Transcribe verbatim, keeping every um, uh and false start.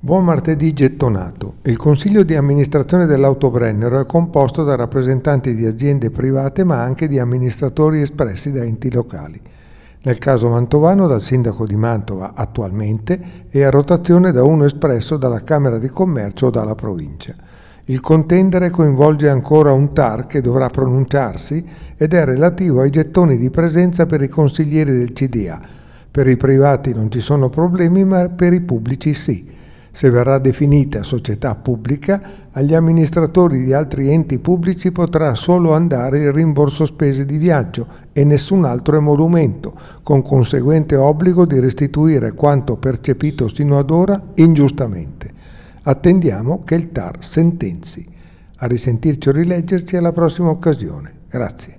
Buon martedì gettonato. Il consiglio di amministrazione dell'Autobrennero è composto da rappresentanti di aziende private ma anche di amministratori espressi da enti locali. Nel caso mantovano dal sindaco di Mantova attualmente e a rotazione da uno espresso dalla Camera di Commercio o dalla provincia. Il contendere coinvolge ancora un T A R che dovrà pronunciarsi ed è relativo ai gettoni di presenza per i consiglieri del C D A. Per i privati non ci sono problemi, ma per i pubblici sì. Se verrà definita società pubblica, agli amministratori di altri enti pubblici potrà solo andare il rimborso spese di viaggio e nessun altro emolumento, con conseguente obbligo di restituire quanto percepito sino ad ora ingiustamente. Attendiamo che il T A R sentenzi. A risentirci o rileggerci alla prossima occasione. Grazie.